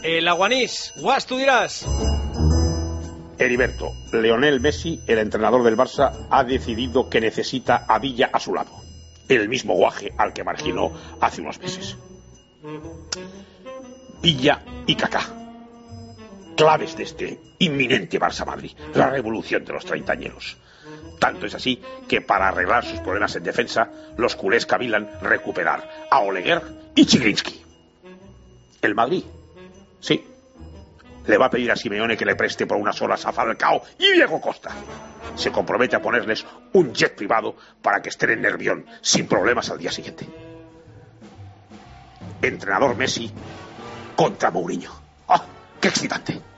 El Aguanís, Guas, tú dirás. Heriberto, Lionel Messi, el entrenador del Barça, ha decidido que necesita a Villa a su lado. El mismo guaje al que marginó hace unos meses. Villa y Kaká. Claves de este inminente Barça-Madrid. La revolución de los treintañeros. Tanto es así que para arreglar sus problemas en defensa, los culés cavilan recuperar a Oleguer y Chigrinsky. El Madrid, sí, le va a pedir a Simeone que le preste por unas horas a Falcao y Diego Costa. Se compromete a ponerles un jet privado para que estén en Nervión sin problemas al día siguiente. Entrenador Messi contra Mourinho. ¡Ah, qué excitante!